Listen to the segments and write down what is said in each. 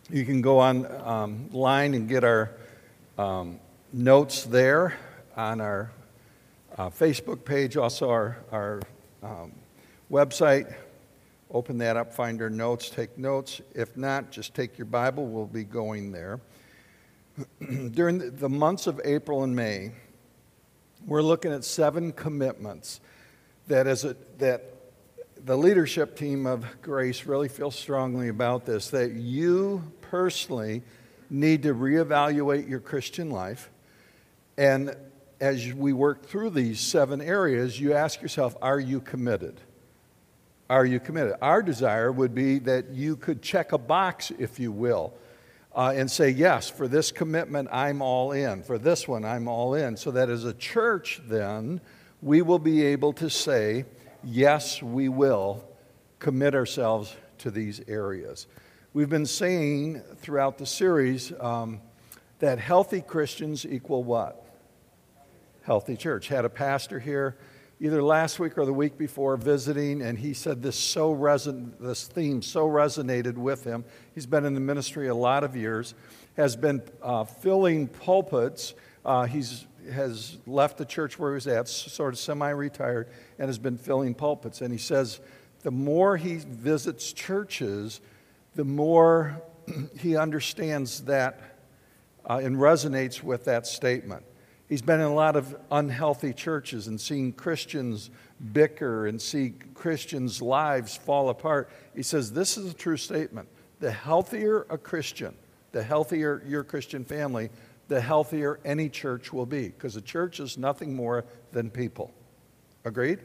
You can go online and get our notes there on our Facebook page, also our website. Open that up, find our notes, take notes. If not, just take your Bible. We'll be going there. During the months of April and May, we're looking at 7 commitments that the leadership team of Grace really feels strongly about this, that you personally need to reevaluate your Christian life. And as we work through these 7 areas, you ask yourself, are you committed? Are you committed? Our desire would be that you could check a box, if you will, and say, yes, for this commitment, I'm all in. For this one, I'm all in. So that as a church, then, we will be able to say, yes, we will commit ourselves to these areas. We've been saying throughout the series that healthy Christians equal what? Healthy church. Had a pastor here either last week or the week before visiting, and he said this theme so resonated with him. He's been in the ministry a lot of years, has been filling pulpits. Has left the church where he was at, sort of semi-retired, and has been filling pulpits. And he says the more he visits churches, the more he understands that and resonates with that statement. He's been in a lot of unhealthy churches and seen Christians bicker and see Christians' lives fall apart. He says this is a true statement. The healthier a Christian, the healthier your Christian family, the healthier any church will be, because a church is nothing more than people. Agreed?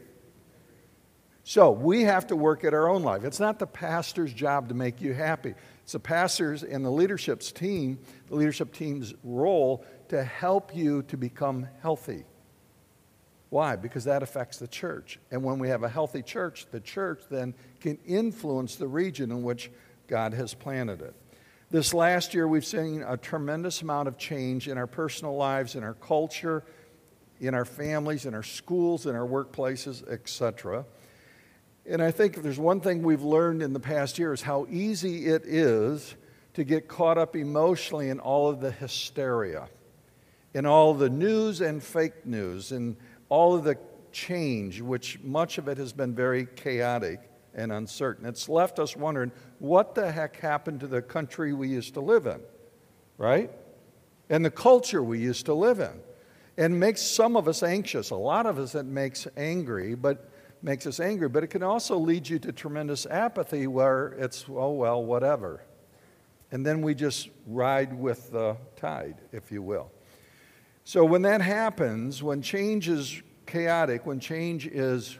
So we have to work at our own life. It's not the pastor's job to make you happy. It's the pastor's and the leadership team's role to help you to become healthy. Why? Because that affects the church. And when we have a healthy church, the church then can influence the region in which God has planted it. This last year, we've seen a tremendous amount of change in our personal lives, in our culture, in our families, in our schools, in our workplaces, etc. And I think if there's one thing we've learned in the past year is how easy it is to get caught up emotionally in all of the hysteria, in all the news and fake news, and all of the change, which much of it has been very chaotic and uncertain. It's left us wondering, what the heck happened to the country we used to live in, right? And the culture we used to live in. And makes some of us anxious. A lot of us it makes us angry, but it can also lead you to tremendous apathy where it's, oh, well, whatever. And then we just ride with the tide, if you will. So when that happens, when change is chaotic, when change is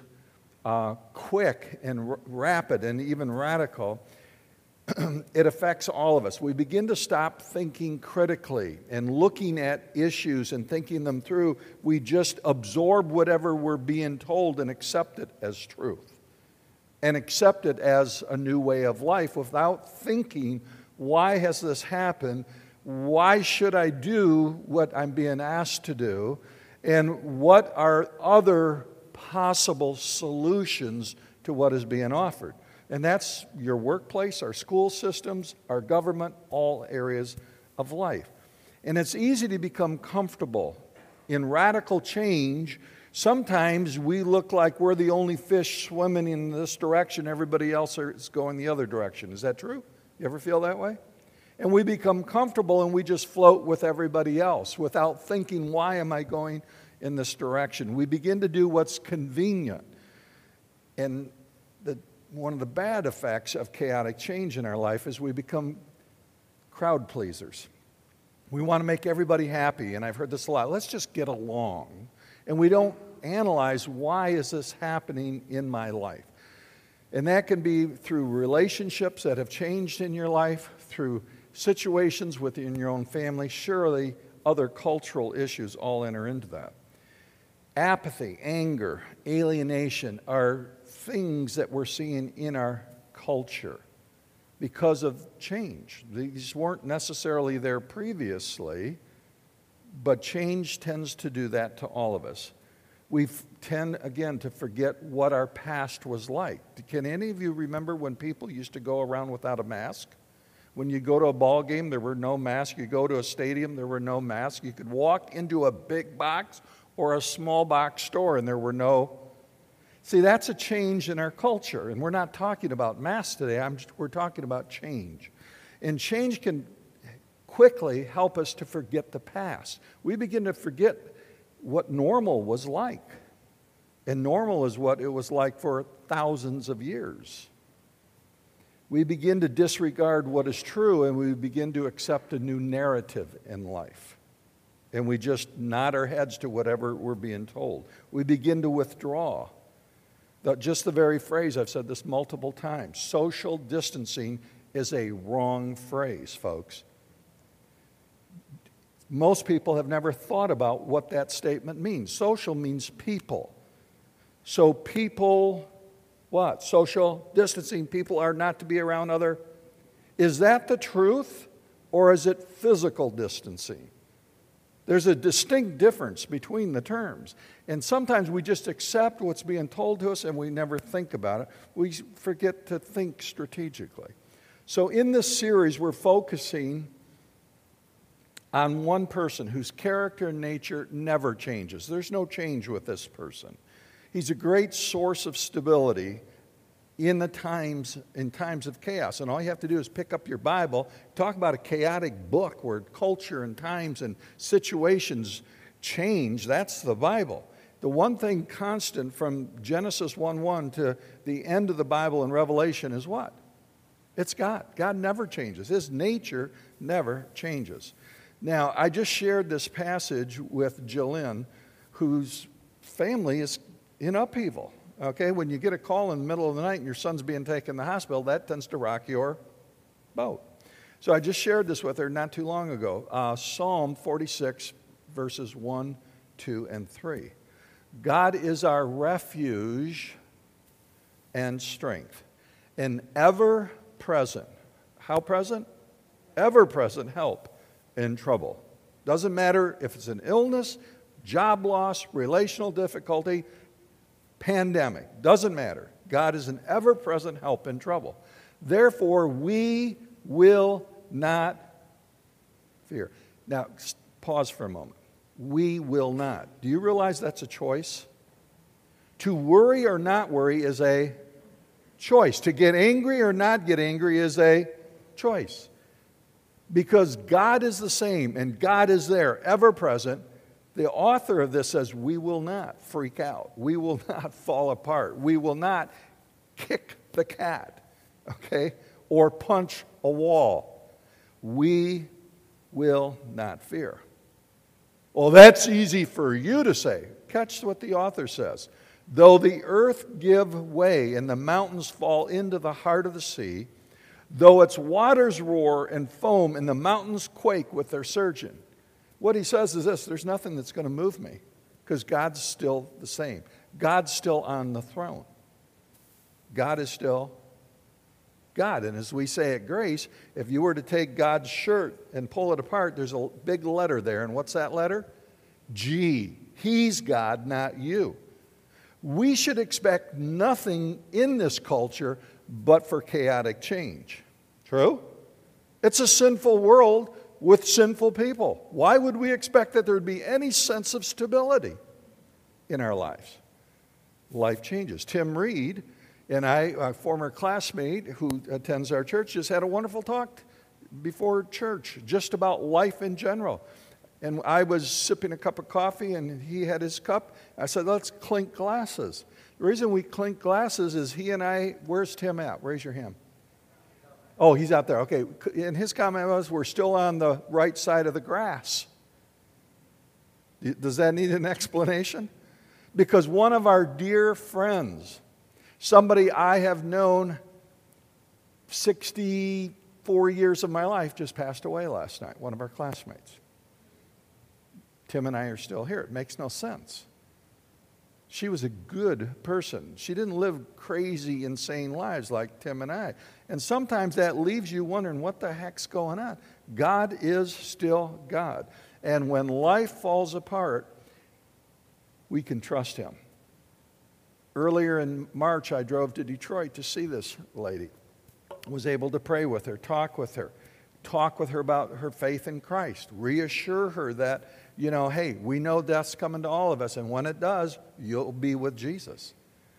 quick and rapid and even radical, it affects all of us. We begin to stop thinking critically and looking at issues and thinking them through. We just absorb whatever we're being told and accept it as truth and accept it as a new way of life without thinking, why has this happened? Why should I do what I'm being asked to do? And what are other possible solutions to what is being offered? And that's your workplace, our school systems, our government, all areas of life. And it's easy to become comfortable in radical change. Sometimes we look like we're the only fish swimming in this direction, everybody else is going the other direction. Is that true? You ever feel that way? And we become comfortable and we just float with everybody else without thinking, why am I going in this direction? We begin to do what's convenient. And one of the bad effects of chaotic change in our life is we become crowd pleasers. We want to make everybody happy, and I've heard this a lot. Let's just get along. And we don't analyze, why is this happening in my life? And that can be through relationships that have changed in your life, through situations within your own family. Surely other cultural issues all enter into that. Apathy, anger, alienation are things that we're seeing in our culture because of change. These weren't necessarily there previously, but change tends to do that to all of us. We tend, again, to forget what our past was like. Can any of you remember when people used to go around without a mask? When you go to a ball game, there were no masks. You go to a stadium, there were no masks. You could walk into a big box or a small box store and there were no. See, that's a change in our culture. And we're not talking about masks today. We're talking about change. And change can quickly help us to forget the past. We begin to forget what normal was like. And normal is what it was like for thousands of years. We begin to disregard what is true and we begin to accept a new narrative in life. And we just nod our heads to whatever we're being told. We begin to withdraw. Just the very phrase, I've said this multiple times, social distancing is a wrong phrase, folks. Most people have never thought about what that statement means. Social means people. So people, what? Social distancing, people are not to be around other. Is that the truth or is it physical distancing? There's a distinct difference between the terms. And sometimes we just accept what's being told to us and we never think about it. We forget to think strategically. So in this series, we're focusing on one person whose character and nature never changes. There's no change with this person. He's a great source of stability in times of chaos. And all you have to do is pick up your Bible, talk about a chaotic book where culture and times and situations change. That's the Bible. The one thing constant from Genesis 1:1 to the end of the Bible in Revelation is what? It's God. God never changes. His nature never changes. Now, I just shared this passage with Jillian, whose family is in upheaval. Okay, when you get a call in the middle of the night and your son's being taken to the hospital, that tends to rock your boat. So I just shared this with her not too long ago. Psalm 46, verses 1, 2, and 3. God is our refuge and strength, an ever-present, how present? Ever-present help in trouble. Doesn't matter if it's an illness, job loss, relational difficulty, pandemic, doesn't matter. God is an ever-present help in trouble. Therefore, we will not fear. Now, pause for a moment. We will not. Do you realize that's a choice? To worry or not worry is a choice. To get angry or not get angry is a choice. Because God is the same and God is there, ever-present. The author of this says, we will not freak out. We will not fall apart. We will not kick the cat, okay, or punch a wall. We will not fear. Well, that's easy for you to say. Catch what the author says. Though the earth give way and the mountains fall into the heart of the sea, though its waters roar and foam and the mountains quake with their surging. What he says is this: there's nothing that's going to move me because God's still the same. God's still on the throne. God is still God. And as we say at Grace, if you were to take God's shirt and pull it apart, there's a big letter there. And what's that letter? G. He's God, not you. We should expect nothing in this culture but for chaotic change. True? It's a sinful world with sinful people. Why would we expect that there would be any sense of stability in our lives? Life changes. Tim Reed and I, a former classmate who attends our church, just had a wonderful talk before church just about life in general. And I was sipping a cup of coffee and he had his cup. I said, let's clink glasses. The reason we clink glasses is he and I, where's Tim at? Raise your hand. Oh, he's out there. Okay. And his comment was, we're still on the right side of the grass. Does that need an explanation? Because one of our dear friends, somebody I have known 64 years of my life, just passed away last night, one of our classmates. Tim and I are still here. It makes no sense. She was a good person. She didn't live crazy, insane lives like Tim and I. And sometimes that leaves you wondering, what the heck's going on? God is still God. And when life falls apart, we can trust Him. Earlier in March, I drove to Detroit to see this lady. Was able to pray with her, talk with her. talk with her about her faith in Christ. Reassure her that, hey, we know death's coming to all of us, and when it does, you'll be with Jesus.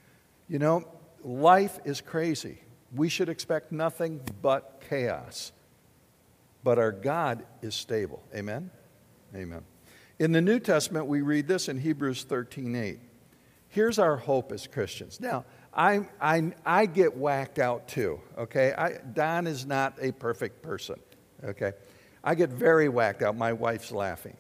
Life is crazy. We should expect nothing but chaos. But our God is stable. Amen? Amen. In the New Testament, we read this in Hebrews 13:8. Here's our hope as Christians. Now, I get whacked out too, okay? Don is not a perfect person, okay? I get very whacked out. My wife's laughing.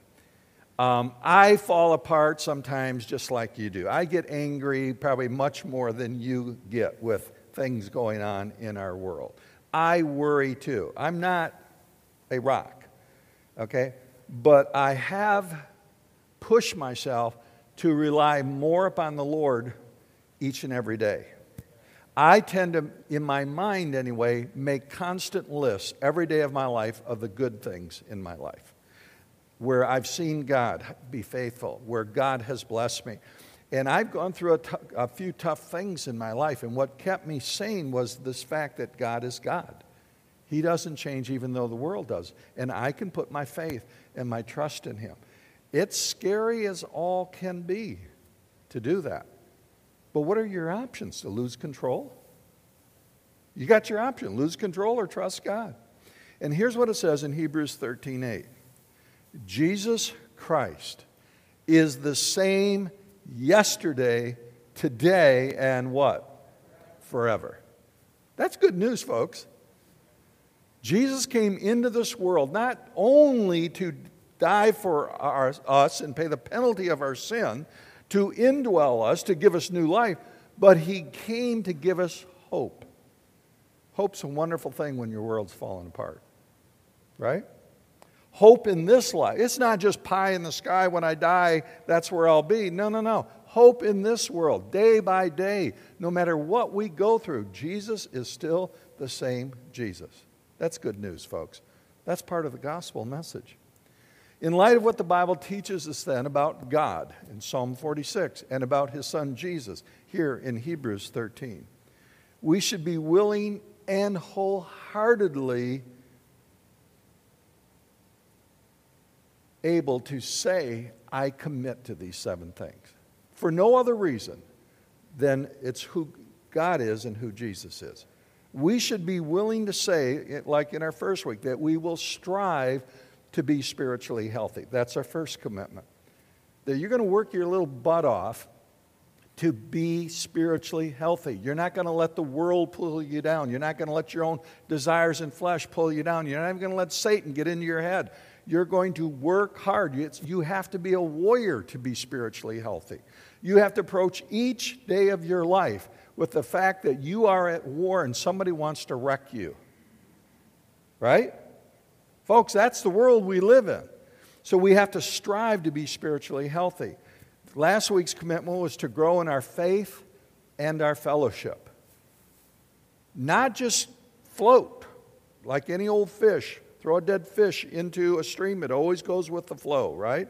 I fall apart sometimes just like you do. I get angry probably much more than you get with things going on in our world. I worry too. I'm not a rock, okay? But I have pushed myself to rely more upon the Lord each and every day. I tend to, in my mind anyway, make constant lists every day of my life of the good things in my life, where I've seen God be faithful, where God has blessed me. And I've gone through a few tough things in my life, and what kept me sane was this fact that God is God. He doesn't change even though the world does. And I can put my faith and my trust in Him. It's scary as all can be to do that. But what are your options? To lose control? You got your option. Lose control or trust God. And here's what it says in Hebrews 13:8. Jesus Christ is the same yesterday, today, and what? Forever. That's good news, folks. Jesus came into this world not only to die for us and pay the penalty of our sin, to indwell us, to give us new life, but He came to give us hope. Hope's a wonderful thing when your world's falling apart, right? Hope in this life. It's not just pie in the sky when I die, that's where I'll be. No. Hope in this world, day by day, no matter what we go through, Jesus is still the same Jesus. That's good news, folks. That's part of the gospel message. In light of what the Bible teaches us then about God in Psalm 46 and about His Son Jesus here in Hebrews 13, we should be willing and wholeheartedly able to say, I commit to these 7 things. For no other reason than it's who God is and who Jesus is. We should be willing to say, like in our first week, that we will strive to be spiritually healthy. That's our first commitment. That you're going to work your little butt off to be spiritually healthy. You're not going to let the world pull you down. You're not going to let your own desires and flesh pull you down. You're not even going to let Satan get into your head. You're going to work hard. You have to be a warrior to be spiritually healthy. You have to approach each day of your life with the fact that you are at war and somebody wants to wreck you. Right? Folks, that's the world we live in. So we have to strive to be spiritually healthy. Last week's commitment was to grow in our faith and our fellowship. Not just float like any old fish. Throw a dead fish into a stream, it always goes with the flow, right?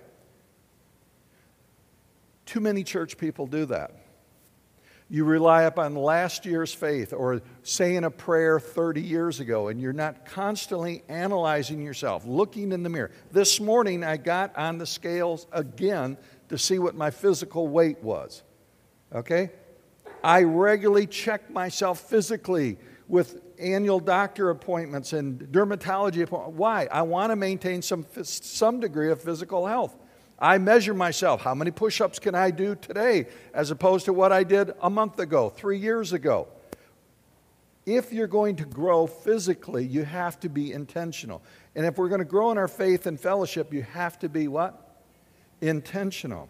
Too many church people do that. You rely upon last year's faith or saying a prayer 30 years ago, and you're not constantly analyzing yourself, looking in the mirror. This morning, I got on the scales again to see what my physical weight was. Okay? I regularly check myself physically with annual doctor appointments and dermatology appointments. Why? I want to maintain some degree of physical health. I measure myself. How many push-ups can I do today as opposed to what I did a month ago, 3 years ago? If you're going to grow physically, you have to be intentional. And if we're going to grow in our faith and fellowship, you have to be what? Intentional.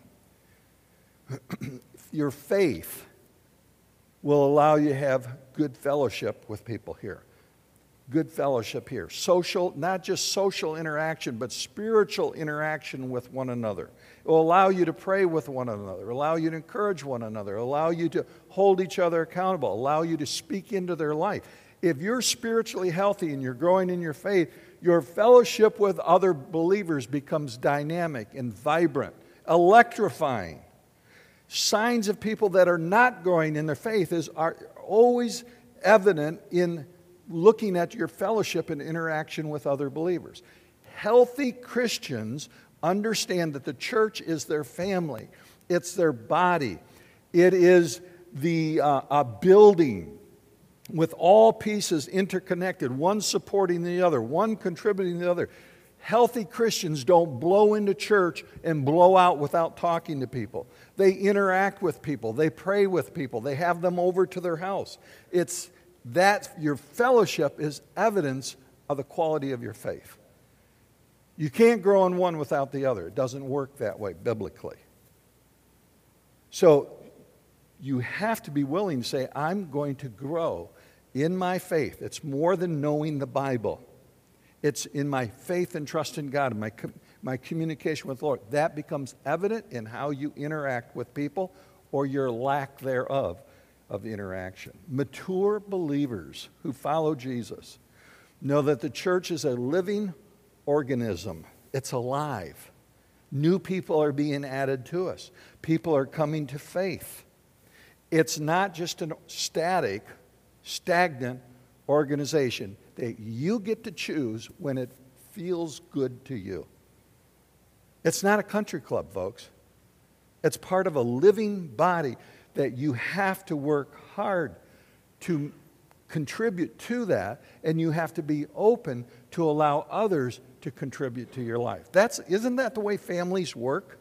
Your faith will allow you to have good fellowship with people here. Good fellowship here. Social, not just social interaction, but spiritual interaction with one another. It will allow you to pray with one another, allow you to encourage one another, allow you to hold each other accountable, allow you to speak into their life. If you're spiritually healthy and you're growing in your faith, your fellowship with other believers becomes dynamic and vibrant, electrifying. Signs of people that are not growing in their faith are always evident in looking at your fellowship and interaction with other believers. Healthy Christians understand that the church is their family. It's their body. It is a building with all pieces interconnected, one supporting the other, one contributing to the other. Healthy Christians don't blow into church and blow out without talking to people. They interact with people. They pray with people. They have them over to their house. It's that your fellowship is evidence of the quality of your faith. You can't grow in one without the other. It doesn't work that way biblically. So you have to be willing to say, I'm going to grow in my faith. It's more than knowing the Bible. It's in my faith and trust in God, and my communication with the Lord. That becomes evident in how you interact with people or your lack thereof of interaction. Mature believers who follow Jesus know that the church is a living organism. It's alive. New people are being added to us. People are coming to faith. It's not just a stagnant organization that you get to choose when it feels good to you. It's not a country club, folks. It's part of a living body that you have to work hard to contribute to that, and you have to be open to allow others to contribute to your life. Isn't that the way families work?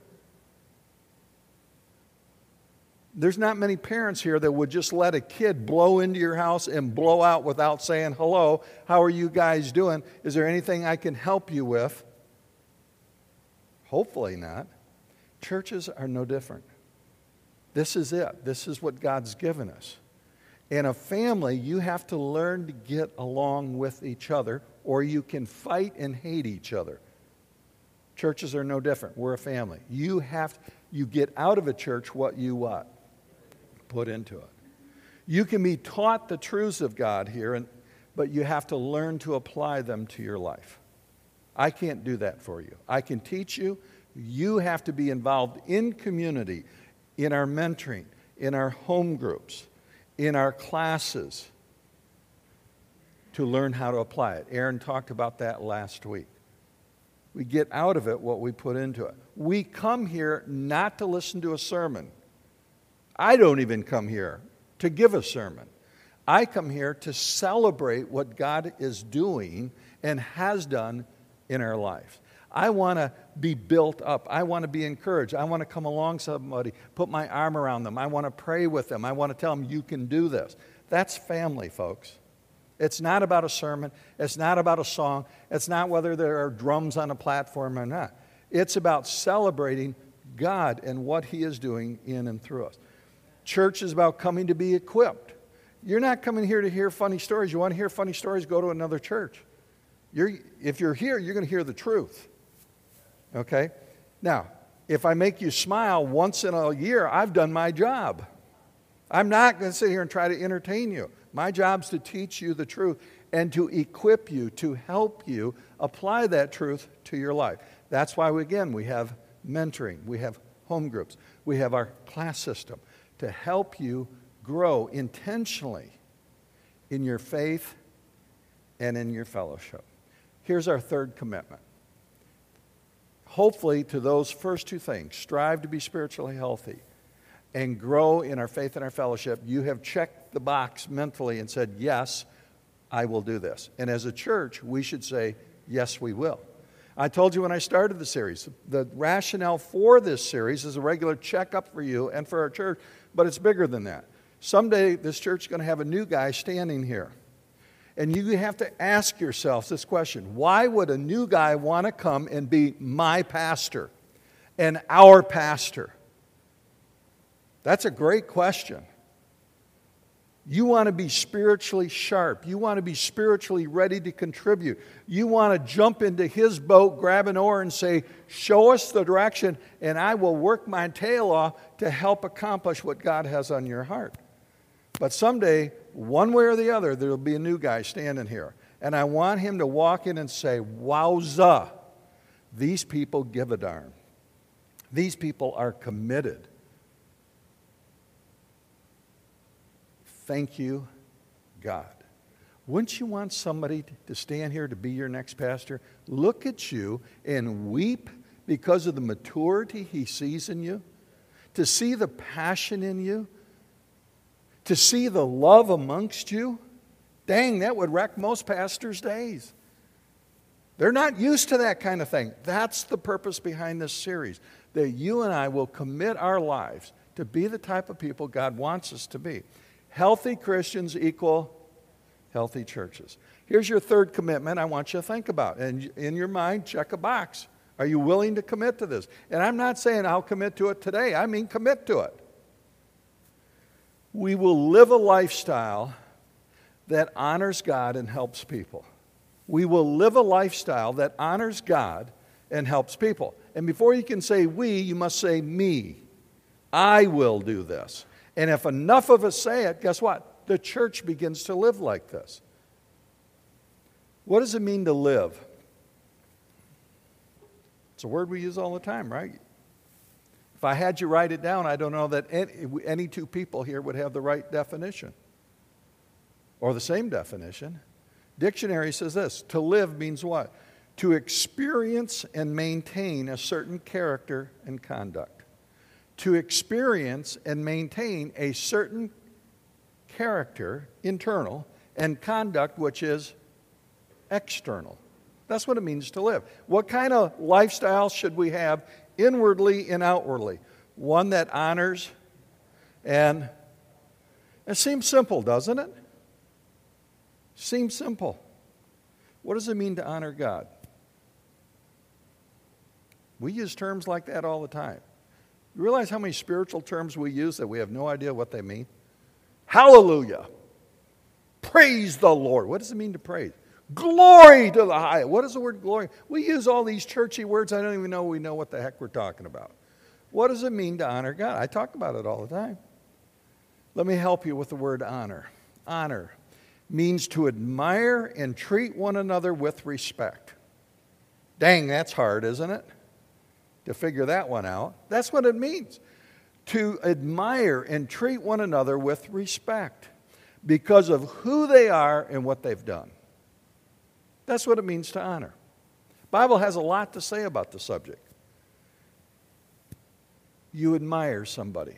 There's not many parents here that would just let a kid blow into your house and blow out without saying, hello, how are you guys doing? Is there anything I can help you with? Hopefully not. Churches are no different. This is it. This is what God's given us. In a family, you have to learn to get along with each other, or you can fight and hate each other. Churches are no different. We're a family. You get out of a church what you what? Put into it. You can be taught the truths of God here, but you have to learn to apply them to your life. I can't do that for you. I can teach you. You have to be involved in community, in our mentoring, in our home groups, in our classes, to learn how to apply it. Aaron talked about that last week. We get out of it what we put into it. We come here not to listen to a sermon. I don't even come here to give a sermon. I come here to celebrate what God is doing and has done in our lives. I want to be built up. I want to be encouraged. I want to come along somebody, put my arm around them. I want to pray with them. I want to tell them, you can do this. That's family, folks. It's not about a sermon. It's not about a song. It's not whether there are drums on a platform or not. It's about celebrating God and what He is doing in and through us. Church is about coming to be equipped. You're not coming here to hear funny stories. You want to hear funny stories, go to another church. If you're here, you're going to hear the truth. Okay? Now, if I make you smile once in a year, I've done my job. I'm not going to sit here and try to entertain you. My job is to teach you the truth and to equip you, to help you apply that truth to your life. That's why, we have mentoring. We have home groups. We have our class system to help you grow intentionally in your faith and in your fellowship. Here's our third commitment. Hopefully, to those first two things, strive to be spiritually healthy and grow in our faith and our fellowship, you have checked the box mentally and said, yes, I will do this. And as a church, we should say, yes, we will. I told you when I started the series, the rationale for this series is a regular checkup for you and for our church, but it's bigger than that. Someday, this church is going to have a new guy standing here. And you have to ask yourselves this question: why would a new guy want to come and be my pastor and our pastor? That's a great question. You want to be spiritually sharp. You want to be spiritually ready to contribute. You want to jump into his boat, grab an oar, and say, show us the direction, and I will work my tail off to help accomplish what God has on your heart. But someday, one way or the other, there will be a new guy standing here. And I want him to walk in and say, wowza, these people give a darn. These people are committed. Thank you, God. Wouldn't you want somebody to stand here to be your next pastor, look at you and weep because of the maturity he sees in you? To see the passion in you? To see the love amongst you? Dang, that would wreck most pastors' days. They're not used to that kind of thing. That's the purpose behind this series, that you and I will commit our lives to be the type of people God wants us to be. Healthy Christians equal healthy churches. Here's your third commitment I want you to think about. And in your mind, check a box. Are you willing to commit to this? And I'm not saying I'll commit to it today. I mean commit to it. We will live a lifestyle that honors God and helps people. We will live a lifestyle that honors God and helps people. And before you can say we, you must say me. I will do this. And if enough of us say it, guess what? The church begins to live like this. What does it mean to live? It's a word we use all the time, right? If I had you write it down, I don't know that any two people here would have the right definition or the same definition. Dictionary says this: to live means what? To experience and maintain a certain character and conduct. To experience and maintain a certain character, internal, and conduct, which is external. That's what it means to live. What kind of lifestyle should we have inwardly and outwardly? One that honors, and it seems simple, doesn't it? Seems simple. What does it mean to honor God? We use terms like that all the time. You realize how many spiritual terms we use that we have no idea what they mean? Hallelujah. Praise the Lord. What does it mean to praise? Glory to the highest. What is the word glory? We use all these churchy words. I don't even know we know what the heck we're talking about. What does it mean to honor God? I talk about it all the time. Let me help you with the word honor. Honor means to admire and treat one another with respect. Dang, that's hard, isn't it? To figure that one out. That's what it means. To admire and treat one another with respect because of who they are and what they've done. That's what it means to honor. The Bible has a lot to say about the subject. You admire somebody.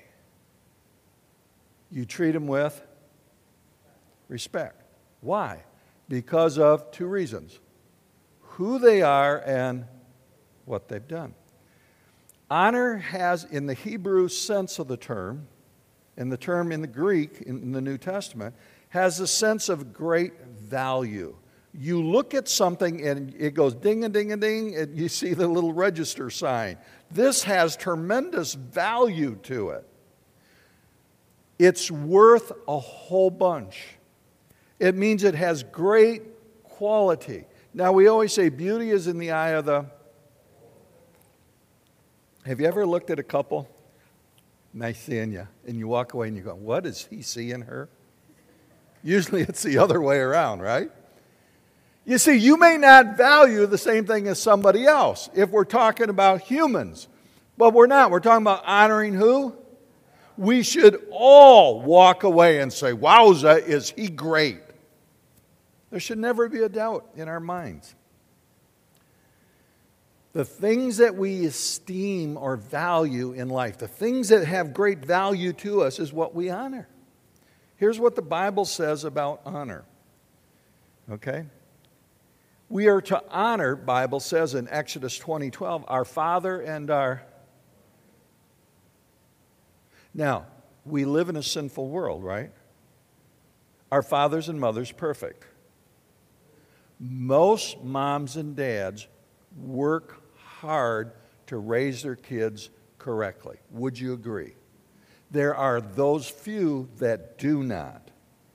You treat them with respect. Why? Because of two reasons: who they are and what they've done. Honor has, in the Hebrew sense of the term, and the term in the Greek, in the New Testament, has a sense of great value. You look at something and it goes ding and ding and ding, and you see the little register sign. This has tremendous value to it. It's worth a whole bunch. It means it has great quality. Now, we always say beauty is in the eye of the... Have you ever looked at a couple? Nice seeing you. And you walk away and you go, what does he see in her? Usually it's the other way around, right? You see, you may not value the same thing as somebody else if we're talking about humans. But we're not. We're talking about honoring who? We should all walk away and say, wowza, is he great? There should never be a doubt in our minds. The things that we esteem or value in life, the things that have great value to us, is what we honor. Here's what the Bible says about honor. Okay? We are to honor, Bible says in Exodus 20:12, our father and our... Now, we live in a sinful world, right? Our fathers and mothers perfect. Most moms and dads work hard to raise their kids correctly. Would you agree? There are those few that do not.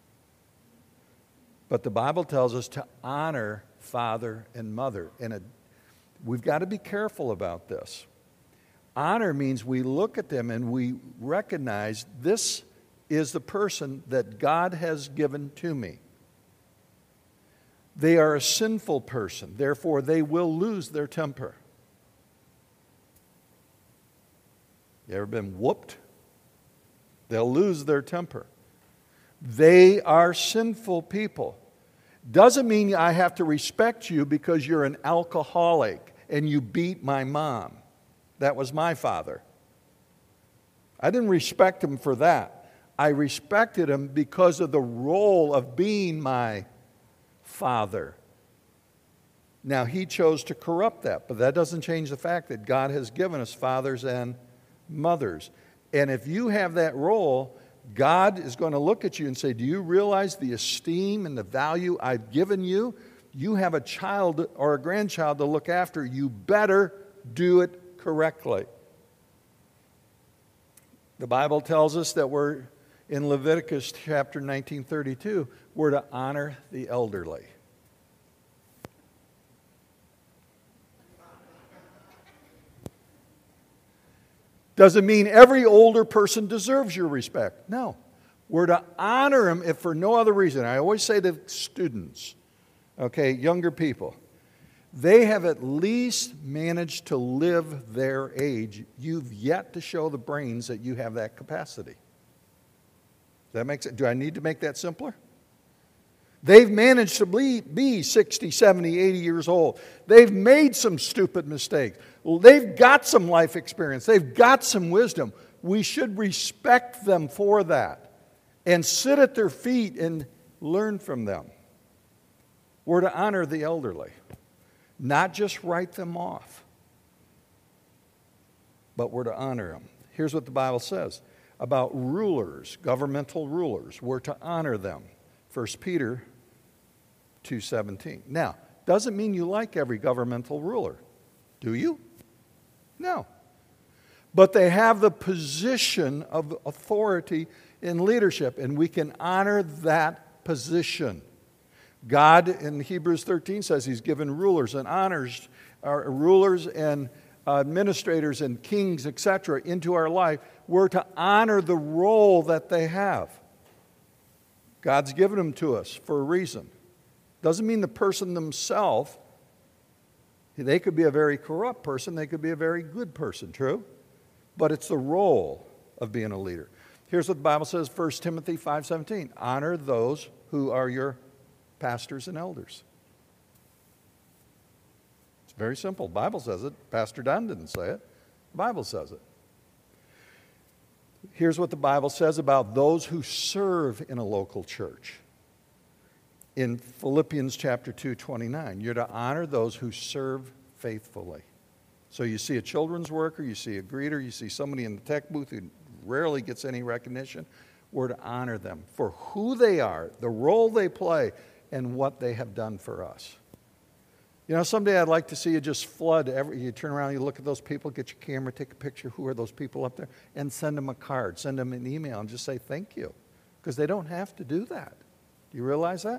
But the Bible tells us to honor father and mother. And we've got to be careful about this. Honor means we look at them and we recognize this is the person that God has given to me. They are a sinful person, therefore they will lose their temper. You ever been whooped? They'll lose their temper. They are sinful people. Doesn't mean I have to respect you because you're an alcoholic and you beat my mom. That was my father. I didn't respect him for that. I respected him because of the role of being my father. Now, he chose to corrupt that, but that doesn't change the fact that God has given us fathers and mothers. And if you have that role, God is going to look at you and say, do you realize the esteem and the value I've given you? You have a child or a grandchild to look after. You better do it correctly. The Bible tells us that we're in Leviticus chapter 19:32, we're to honor the elderly. Doesn't mean every older person deserves your respect. No. We're to honor them if for no other reason. I always say to students, okay, younger people, they have at least managed to live their age. You've yet to show the brains that you have that capacity. That makes it, do I need to make that simpler? They've managed to be 60, 70, 80 years old. They've made some stupid mistakes. Well, they've got some life experience. They've got some wisdom. We should respect them for that and sit at their feet and learn from them. We're to honor the elderly, not just write them off, but we're to honor them. Here's what the Bible says about rulers, governmental rulers. We're to honor them. 1 Peter 2:17. Now, doesn't mean you like every governmental ruler. Do you? No. But they have the position of authority in leadership, and we can honor that position. God in Hebrews 13 says He's given rulers and honors, rulers and administrators and kings, etc., into our life. We're to honor the role that they have. God's given them to us for a reason. Doesn't mean the person themselves, they could be a very corrupt person, they could be a very good person, true? But it's the role of being a leader. Here's what the Bible says, 1 Timothy 5:17. Honor those who are your pastors and elders. It's very simple. The Bible says it. Pastor Don didn't say it. The Bible says it. Here's what the Bible says about those who serve in a local church. In Philippians chapter 2:29, you're to honor those who serve faithfully. So you see a children's worker, you see a greeter, you see somebody in the tech booth who rarely gets any recognition. We're to honor them for who they are, the role they play, and what they have done for us. You know, someday I'd like to see you just flood. You turn around, you look at those people, get your camera, take a picture. Who are those people up there? And send them a card, send them an email, and just say thank you. Because they don't have to do that. Do you realize that?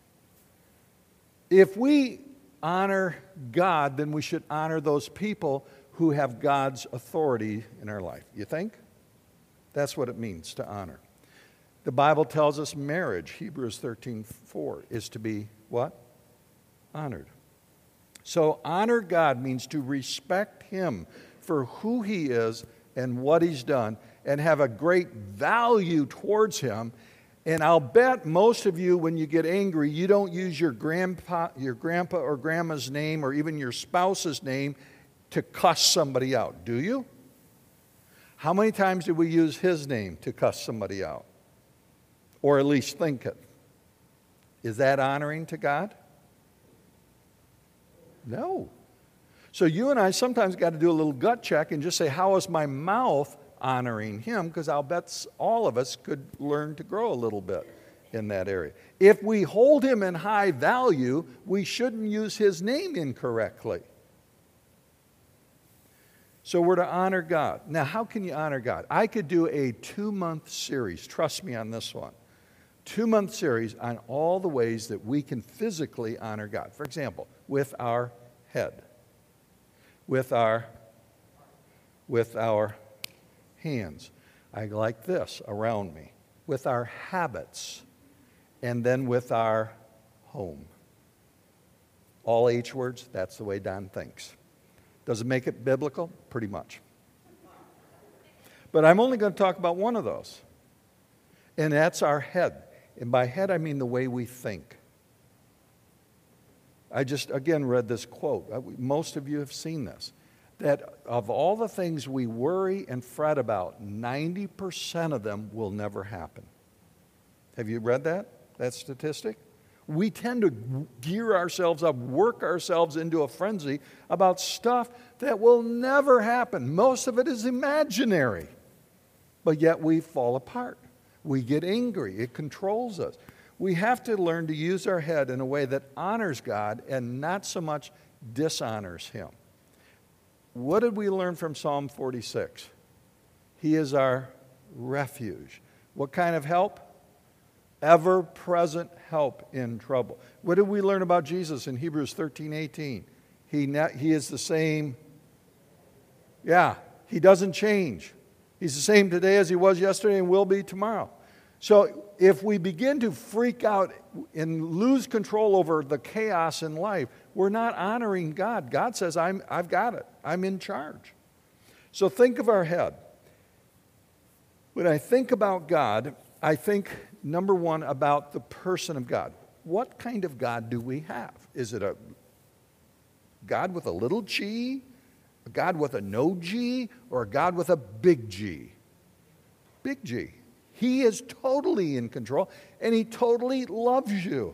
If we honor God, then we should honor those people who have God's authority in our life. You think? That's what it means to honor. The Bible tells us marriage, Hebrews 13:4, is to be what? Honored. So honor God means to respect Him for who He is and what He's done and have a great value towards Him. And I'll bet most of you, when you get angry, you don't use your grandpa or grandma's name or even your spouse's name to cuss somebody out, do you? How many times do we use his name to cuss somebody out? Or at least think it. Is that honoring to God? No. So you and I sometimes got to do a little gut check and just say, how is my mouth honoring Him? Because I'll bet all of us could learn to grow a little bit in that area. If we hold Him in high value, we shouldn't use His name incorrectly. So we're to honor God. Now, how can you honor God? I could do a 2-month series, trust me on this one, 2-month series on all the ways that we can physically honor God. For example, with our head, with our hands. I like this around me. With our habits, and then with our home. All H words, that's the way Don thinks. Does it make it biblical? Pretty much. But I'm only going to talk about one of those. And that's our head. And by head, I mean the way we think. I just, again, read this quote. Most of you have seen this. That of all the things we worry and fret about, 90% of them will never happen. Have you read that statistic? We tend to gear ourselves up, work ourselves into a frenzy about stuff that will never happen. Most of it is imaginary. But yet we fall apart. We get angry. It controls us. We have to learn to use our head in a way that honors God and not so much dishonors Him. What did we learn from Psalm 46? He is our refuge. What kind of help? Ever-present help in trouble. What did we learn about Jesus in Hebrews 13:18? He is the same. Yeah, He doesn't change. He's the same today as He was yesterday and will be tomorrow. So if we begin to freak out and lose control over the chaos in life, we're not honoring God. God says, I've got it. I'm in charge. So think of our head. When I think about God, I think, number one, about the person of God. What kind of God do we have? Is it a God with a little g, a God with a no G, or a God with a big G? Big G. He is totally in control, and He totally loves you.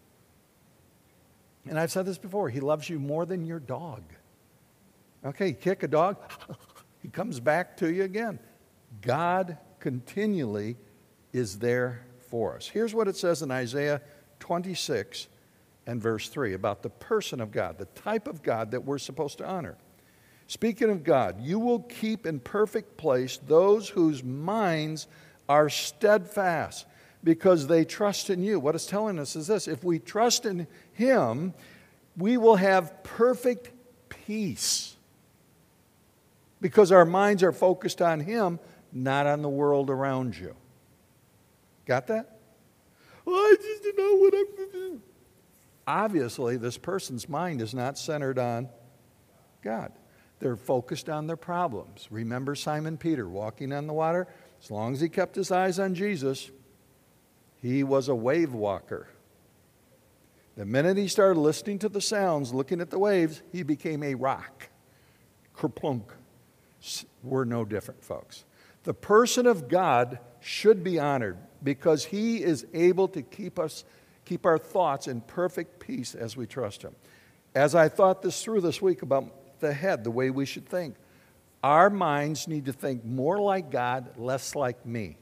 And I've said this before, He loves you more than your dog. Okay, you kick a dog, he comes back to you again. God continually is there for us. Here's what it says in Isaiah 26 and verse 3 about the person of God, the type of God that we're supposed to honor. Speaking of God, you will keep in perfect place those whose minds are steadfast because they trust in you. What it's telling us is this: if we trust in Him, we will have perfect peace because our minds are focused on Him, not on the world around you. Got that? Well, I just don't know what I'm going to do. Obviously, this person's mind is not centered on God. They're focused on their problems. Remember Simon Peter walking on the water? As long as he kept his eyes on Jesus, he was a wave walker. The minute he started listening to the sounds, looking at the waves, he became a rock. Kerplunk. We're no different, folks. The person of God should be honored because He is able to keep our thoughts in perfect peace as we trust Him. As I thought this through this week about the head, the way we should think, our minds need to think more like God, less like me.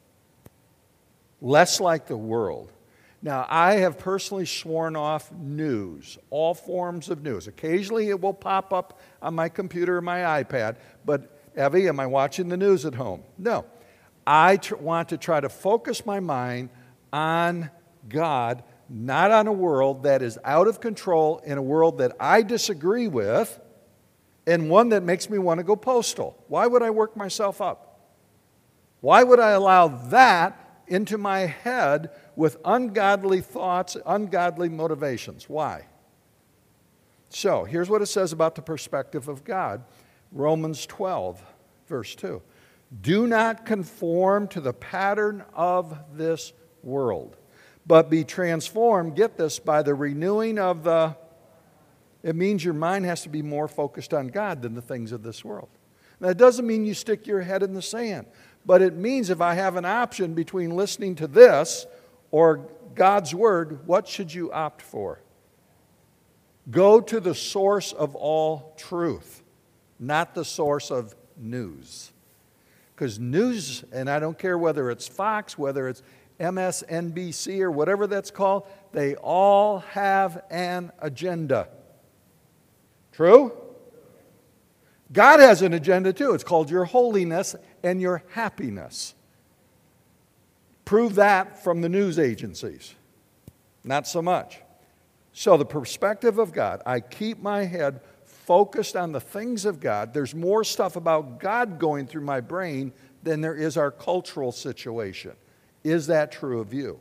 Less like the world. Now, I have personally sworn off news, all forms of news. Occasionally it will pop up on my computer or my iPad, but Evie, am I watching the news at home? No. I want to try to focus my mind on God, not on a world that is out of control, in a world that I disagree with, and one that makes me want to go postal. Why would I work myself up? Why would I allow that into my head with ungodly thoughts, ungodly motivations? Why? So, here's what it says about the perspective of God. Romans 12, verse 2. Do not conform to the pattern of this world, but be transformed, get this, by the renewing of the... It means your mind has to be more focused on God than the things of this world. Now, it doesn't mean you stick your head in the sand, but it means if I have an option between listening to this or God's Word, what should you opt for? Go to the source of all truth, not the source of news. Because news, and I don't care whether it's Fox, whether it's MSNBC or whatever that's called, they all have an agenda. True? God has an agenda too. It's called your holiness and your happiness. Prove that from the news agencies. Not so much. So the perspective of God, I keep my head focused on the things of God. There's more stuff about God going through my brain than there is our cultural situation. Is that true of you?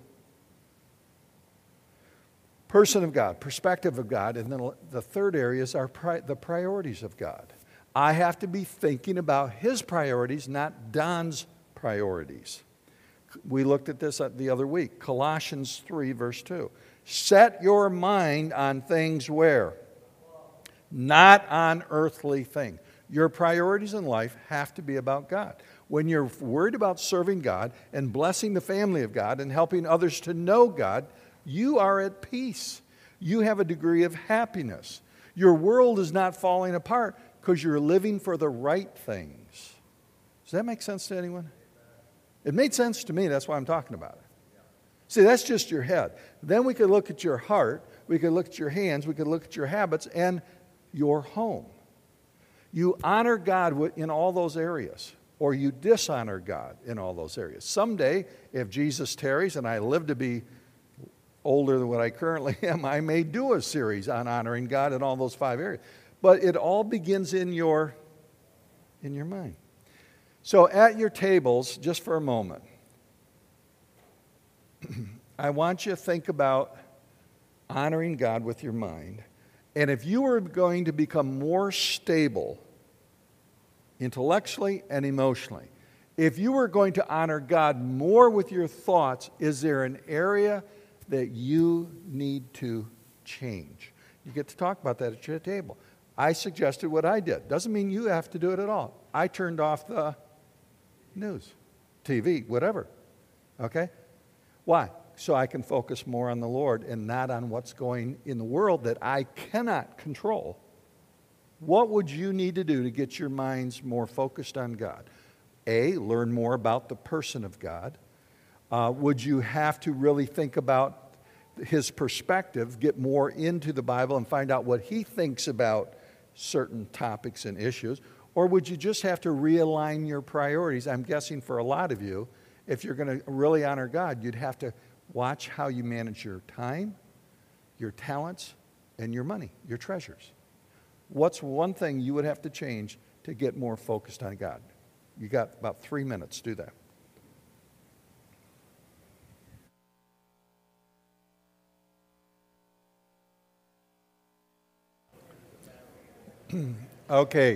Person of God, perspective of God, and then the third area is the priorities of God. I have to be thinking about His priorities, not Don's priorities. We looked at this the other week. Colossians 3, verse 2. Set your mind on things where? Not on earthly things. Your priorities in life have to be about God. When you're worried about serving God and blessing the family of God and helping others to know God, you are at peace. You have a degree of happiness. Your world is not falling apart because you're living for the right things. Does that make sense to anyone? It made sense to me. That's why I'm talking about it. See, that's just your head. Then we could look at your heart. We could look at your hands. We could look at your habits and your home. You honor God in all those areas, or you dishonor God in all those areas. Someday, if Jesus tarries and I live to be older than what I currently am, I may do a series on honoring God in all those 5 areas. But it all begins in your mind. So at your tables, just for a moment, I want you to think about honoring God with your mind. And if you were going to become more stable intellectually and emotionally, if you were going to honor God more with your thoughts, is there an area that you need to change? You get to talk about that at your table. I suggested what I did. Doesn't mean you have to do it at all. I turned off the news, TV, whatever. Okay? Why? So I can focus more on the Lord and not on what's going in the world that I cannot control. What would you need to do to get your minds more focused on God? A, learn more about the person of God. Would you have to really think about his perspective, get more into the Bible and find out what he thinks about certain topics and issues? Or would you just have to realign your priorities? I'm guessing for a lot of you, if you're going to really honor God, you'd have to watch how you manage your time, your talents, and your money, your treasures. What's one thing you would have to change to get more focused on God? You got about 3 minutes. Do that. Okay.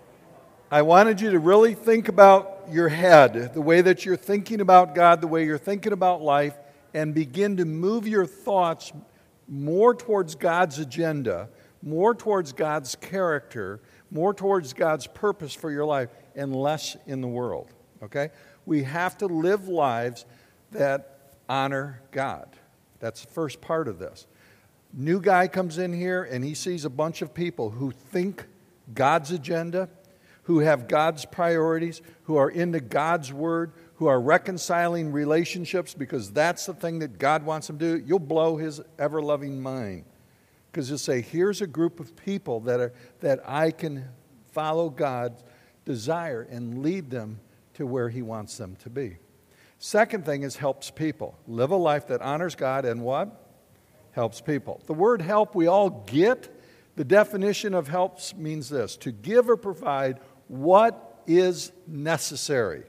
I wanted you to really think about your head, the way that you're thinking about God, the way you're thinking about life, and begin to move your thoughts more towards God's agenda, more towards God's character, more towards God's purpose for your life, and less in the world. Okay? We have to live lives that honor God. That's the first part of this. New guy comes in here and he sees a bunch of people who think God's agenda, who have God's priorities, who are into God's word, who are reconciling relationships because that's the thing that God wants them to do. You'll blow his ever-loving mind. Because you'll say, here's a group of people that I can follow God's desire and lead them to where he wants them to be. Second thing is helps people. Live a life that honors God and what? Helps people. The word help we all get. The definition of helps means this: to give or provide what is necessary,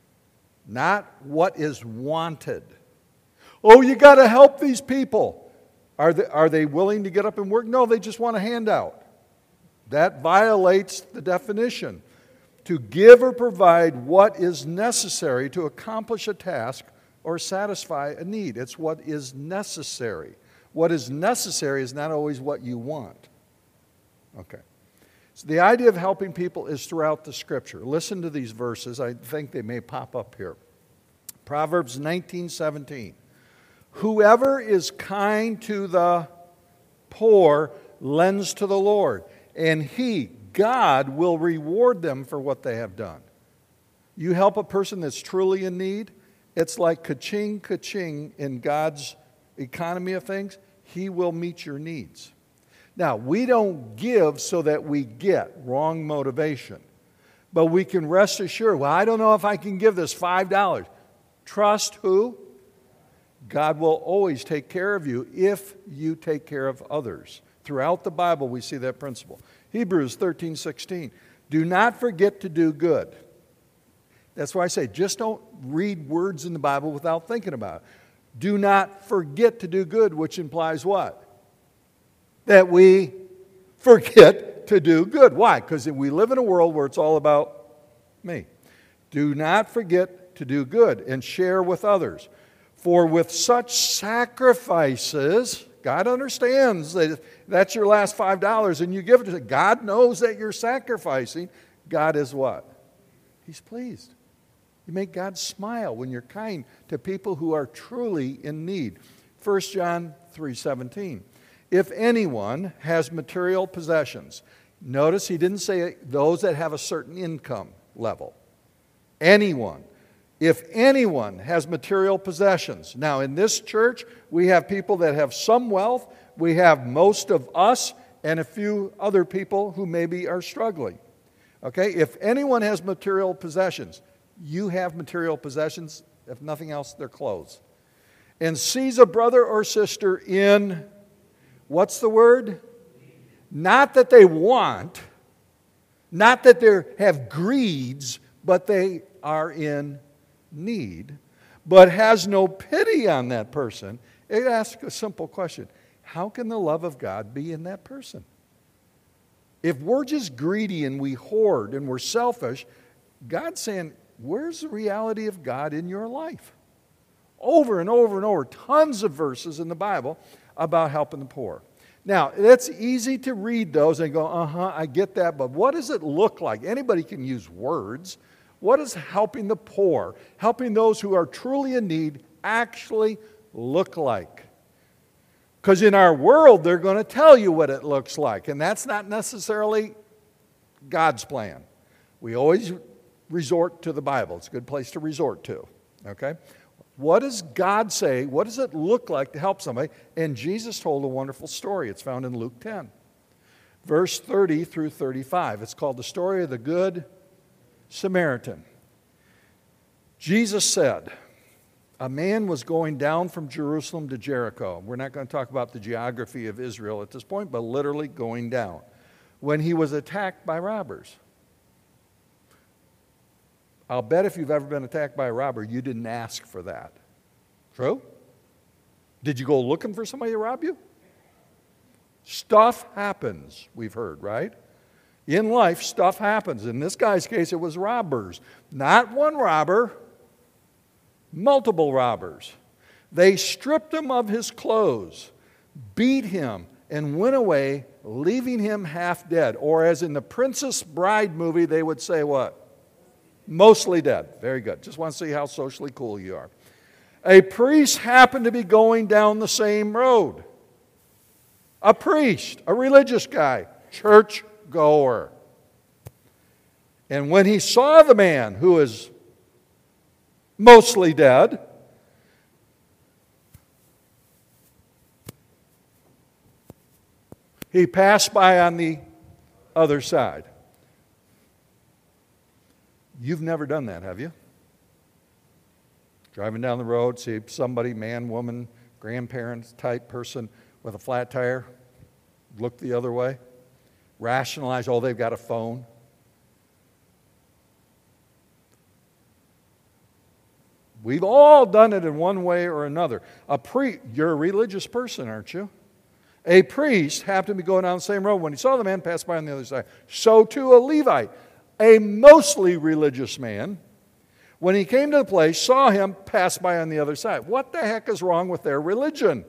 not what is wanted. Oh, you got to help these people. Are they willing to get up and work? No, they just want a handout. That violates the definition. To give or provide what is necessary to accomplish a task or satisfy a need. It's what is necessary. What is necessary is not always what you want. Okay. So the idea of helping people is throughout the Scripture. Listen to these verses. I think they may pop up here. Proverbs 19:17. Whoever is kind to the poor lends to the Lord, and he, God, will reward them for what they have done. You help a person that's truly in need, it's like ka-ching, ka-ching in God's economy of things. He will meet your needs. Now, we don't give so that we get. Wrong motivation. But we can rest assured, well, I don't know if I can give this $5. Trust who? God will always take care of you if you take care of others. Throughout the Bible, we see that principle. Hebrews 13:16. Do not forget to do good. That's why I say, just don't read words in the Bible without thinking about it. Do not forget to do good, which implies what? That we forget to do good. Why? Because we live in a world where it's all about me. Do not forget to do good and share with others. For with such sacrifices, God understands that if that's your last $5 and you give it to Him. God knows that you're sacrificing. God is what? He's pleased. You make God smile when you're kind to people who are truly in need. 1 John 3:17. If anyone has material possessions, notice he didn't say those that have a certain income level. Anyone. If anyone has material possessions. Now, in this church, we have people that have some wealth. We have most of us and a few other people who maybe are struggling. Okay? If anyone has material possessions, you have material possessions. If nothing else, they're clothes. And sees a brother or sister in, what's the word? Not that they want, not that they have greeds, but they are in need, but has no pity on that person. It asks a simple question. How can the love of God be in that person? If we're just greedy and we hoard and we're selfish, God's saying, where's the reality of God in your life? Over and over and over, tons of verses in the Bible about helping the poor. Now, it's easy to read those and go, I get that, but what does it look like? Anybody can use words. What does helping the poor, helping those who are truly in need, actually look like? Because in our world, they're going to tell you what it looks like, and that's not necessarily God's plan. We always resort to the Bible. It's a good place to resort to, okay? What does God say? What does it look like to help somebody? And Jesus told a wonderful story. It's found in Luke 10, verse 30 through 35. It's called the story of the Good Samaritan. Jesus said, a man was going down from Jerusalem to Jericho. We're not going to talk about the geography of Israel at this point, but literally going down, when he was attacked by robbers. I'll bet if you've ever been attacked by a robber, you didn't ask for that. True? Did you go looking for somebody to rob you? Stuff happens, we've heard, right? In life, stuff happens. In this guy's case, it was robbers. Not one robber, multiple robbers. They stripped him of his clothes, beat him, and went away, leaving him half dead. Or as in the Princess Bride movie, they would say what? Mostly dead. Very good. Just want to see how socially cool you are. A priest happened to be going down the same road. A priest, a religious guy, church goer. And when he saw the man who is mostly dead, he passed by on the other side. You've never done that, have you? Driving down the road, see somebody, man, woman, grandparents type person with a flat tire, look the other way, rationalize, oh, they've got a phone. We've all done it in one way or another. You're a religious person, aren't you? A priest happened to be going down the same road. When he saw the man pass by on the other side, so too a Levite, a mostly religious man, when he came to the place, saw him pass by on the other side. What the heck is wrong with their religion?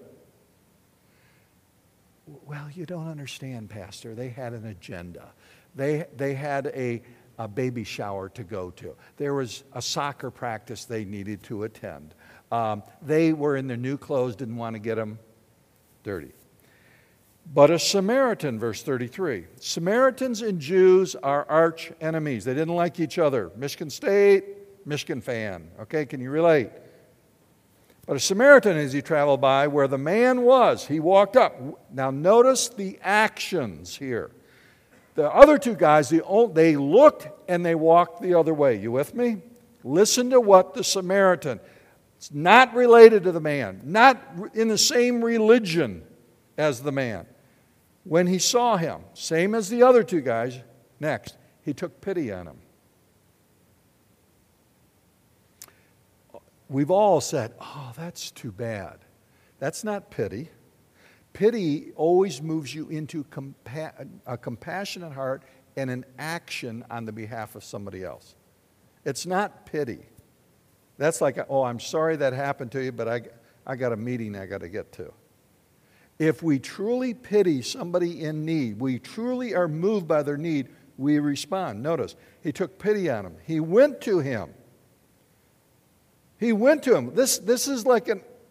Well, you don't understand, Pastor. They had an agenda. They had a baby shower to go to. There was a soccer practice they needed to attend. They were in their new clothes, didn't want to get them dirty. But a Samaritan, verse 33. Samaritans and Jews are arch enemies. They didn't like each other. Michigan State, Michigan fan. Okay, can you relate? But a Samaritan, as he traveled by where the man was, he walked up. Now notice the actions here. The other two guys, they looked and they walked the other way. You with me? Listen to what the Samaritan, it's not related to the man, not in the same religion as the man. When he saw him, same as the other two guys, next, he took pity on him. We've all said, oh, that's too bad. That's not pity. Pity always moves you into a compassionate heart and an action on the behalf of somebody else. It's not pity. That's like, oh, I'm sorry that happened to you, but I got a meeting I got to get to. If we truly pity somebody in need, we truly are moved by their need, we respond. Notice, he took pity on him. He went to him. He went to him. This is like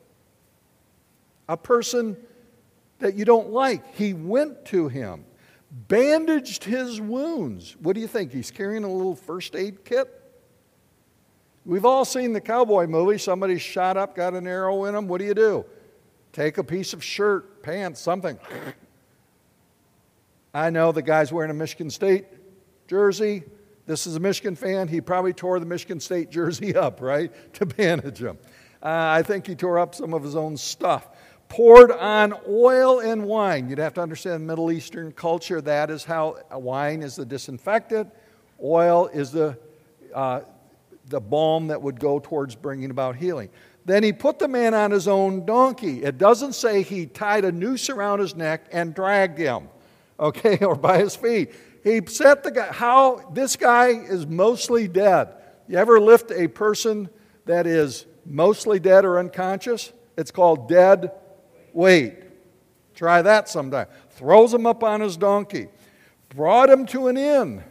a person that you don't like. He went to him, bandaged his wounds. What do you think? He's carrying a little first aid kit? We've all seen the cowboy movie. Somebody's shot up, got an arrow in him. What do? Take a piece of shirt, pants, something. I know the guy's wearing a Michigan State jersey. This is a Michigan fan. He probably tore the Michigan State jersey up, right, to bandage him. I think he tore up some of his own stuff. Poured on oil and wine. You'd have to understand Middle Eastern culture. That is how wine is the disinfectant. Oil is the balm that would go towards bringing about healing. Then he put the man on his own donkey. It doesn't say he tied a noose around his neck and dragged him, okay, or by his feet. He set the guy, this guy is mostly dead. You ever lift a person that is mostly dead or unconscious? It's called dead weight. Try that sometime. Throws him up on his donkey. Brought him to an inn.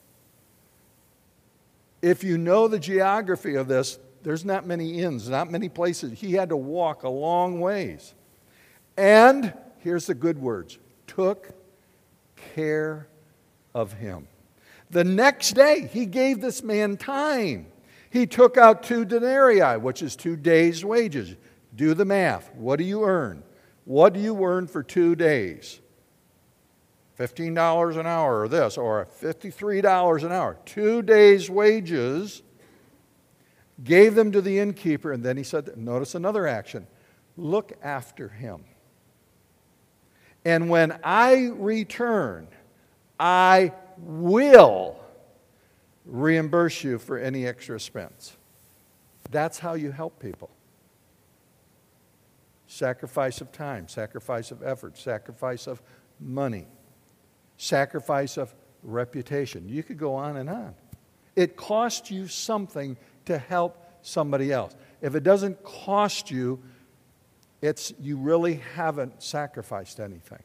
If you know the geography of this, there's not many inns, not many places. He had to walk a long ways. And, here's the good words, took care of him. The next day, he gave this man time. He took out 2 denarii, which is 2 days' wages. Do the math. What do you earn? What do you earn for 2 days? $15 an hour or this, or $53 an hour. 2 days' wages. Gave them to the innkeeper, and then he said, notice another action. Look after him. And when I return, I will reimburse you for any extra expense. That's how you help people. Sacrifice of time, sacrifice of effort, sacrifice of money, sacrifice of reputation. You could go on and on. It costs you something to help somebody else. If it doesn't cost you, you really haven't sacrificed anything.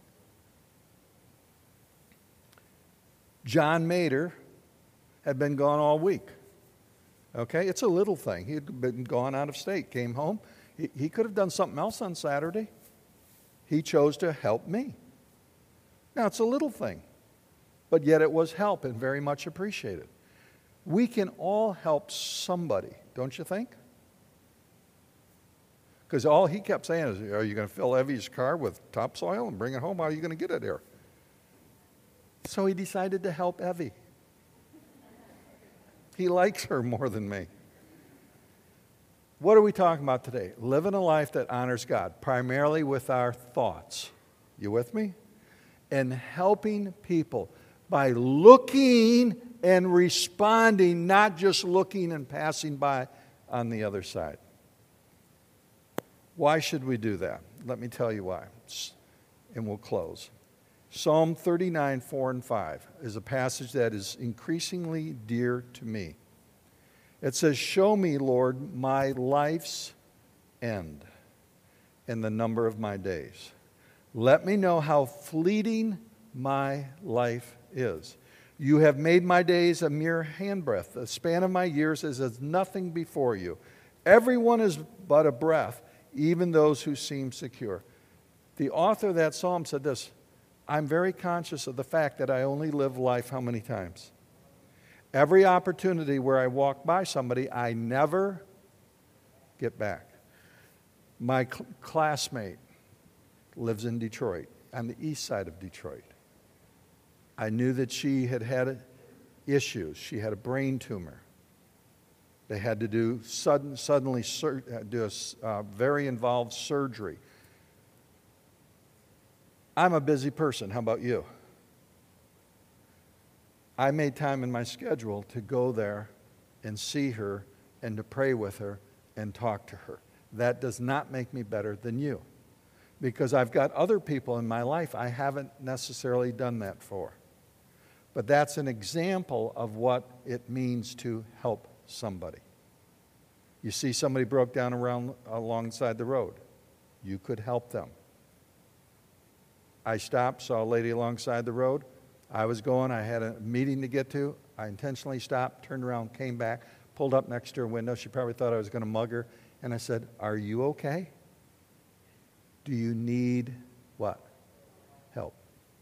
John Mader had been gone all week. Okay, it's a little thing. He had been gone out of state, came home. He could have done something else on Saturday. He chose to help me. Now, it's a little thing, but yet it was help and very much appreciated. We can all help somebody, don't you think? Because all he kept saying is, are you going to fill Evie's car with topsoil and bring it home? How are you going to get it here? So he decided to help Evie. He likes her more than me. What are we talking about today? Living a life that honors God, primarily with our thoughts. You with me? And helping people by looking and responding, not just looking and passing by on the other side. Why should we do that? Let me tell you why, and we'll close. Psalm 39, 4 and 5 is a passage that is increasingly dear to me. It says, show me, Lord, my life's end and the number of my days. Let me know how fleeting my life is. You have made my days a mere handbreadth. The span of my years is as nothing before you. Everyone is but a breath, even those who seem secure. The author of that psalm said this, I'm very conscious of the fact that I only live life how many times? Every opportunity where I walk by somebody, I never get back. My classmate lives in Detroit, on the east side of Detroit. I knew that she had issues. She had a brain tumor. They had to do suddenly do a very involved surgery. I'm a busy person. How about you? I made time in my schedule to go there and see her and to pray with her and talk to her. That does not make me better than you, because I've got other people in my life I haven't necessarily done that for. But that's an example of what it means to help somebody. You see somebody broke down alongside the road. You could help them. I stopped, saw a lady alongside the road. I was going, I had a meeting to get to. I intentionally stopped, turned around, came back, pulled up next to her window. She probably thought I was going to mug her. And I said, "Are you okay? Do you need what? Help."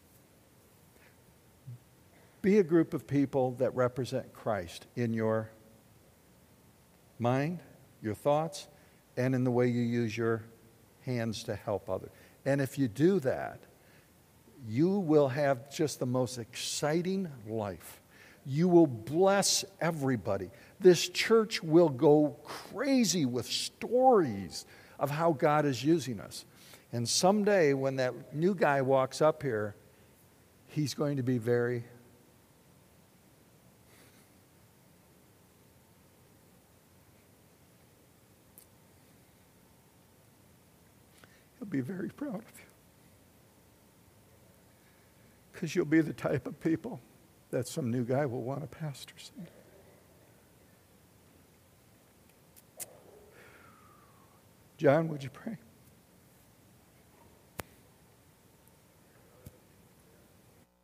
Be a group of people that represent Christ in your mind, your thoughts, and in the way you use your hands to help others. And if you do that, you will have just the most exciting life. You will bless everybody. This church will go crazy with stories of how God is using us. And someday when that new guy walks up here, he's going to be he'll be very proud of you. Because you'll be the type of people that some new guy will want to pastor someday. John, would you pray?